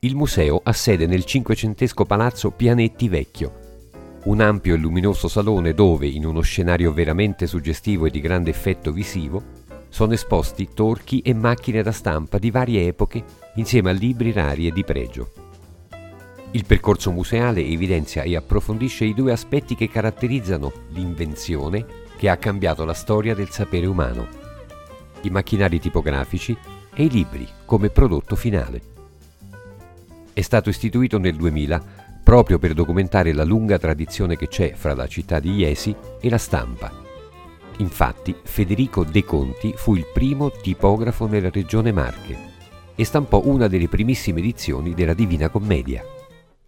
Il museo ha sede nel cinquecentesco palazzo Pianetti Vecchio, un ampio e luminoso salone dove, in uno scenario veramente suggestivo e di grande effetto visivo, sono esposti torchi e macchine da stampa di varie epoche insieme a libri rari e di pregio. Il percorso museale evidenzia e approfondisce i due aspetti che caratterizzano l'invenzione che ha cambiato la storia del sapere umano: i macchinari tipografici e i libri come prodotto finale. È stato istituito nel 2000 proprio per documentare la lunga tradizione che c'è fra la città di Jesi e la stampa. Infatti, Federico De Conti fu il primo tipografo nella regione Marche e stampò una delle primissime edizioni della Divina Commedia.